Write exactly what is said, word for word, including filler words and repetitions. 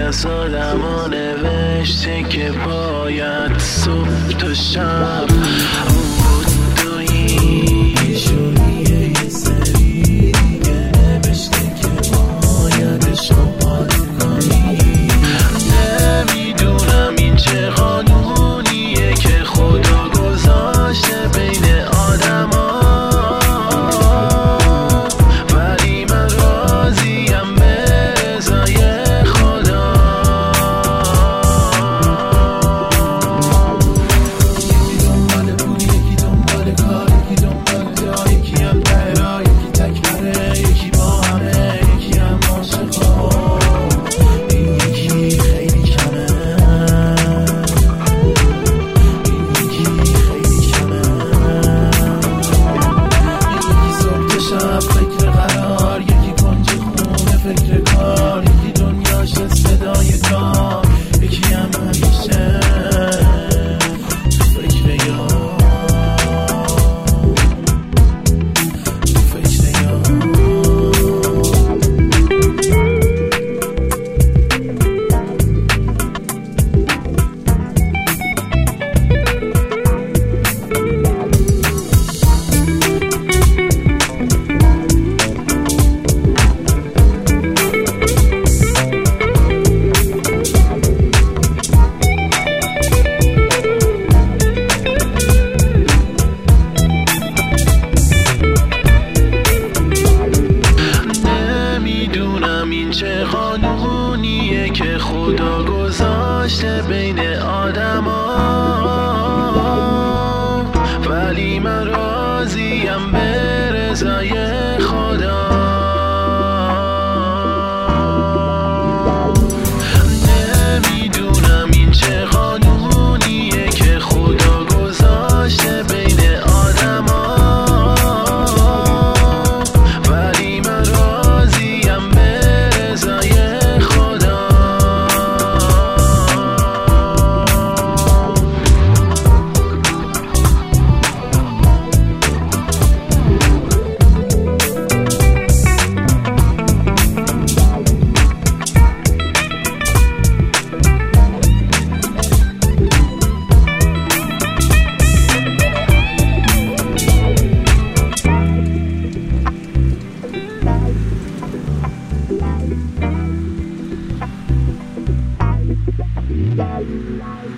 از آدما نوشته که باید صبح تا شب اون بود تویی شونیه یه سری دیگه نوشته که باید شما کنی. نمیدونم این چه قانونیه که خدا گذاشته بین آدما، ولی من راضیم به رضای خدا. یکی دنبال پول، یکی دنبال کار، یکی دنبال جا، یکی هم تهران، یکی تکبره، یکی با همه، یکی هم عاشقا. این یکی خیلی کمه، این یکی خیلی کمه. یکی صبح تا شب فکر قرار، یکی کنج خونه فکر کار، یکی دنیاش صدای کار، یکی هم همیشه تو فکر یار، تو فکر یار. نمیدونم این چه قانونیه که خدا گذاشته بین آدما، ولی من راضیم به رضای خدا. نمیدونم این چه قانونیه که خدا گذاشته بین آدما، ولی من راضیم به رضای خدا. Bye.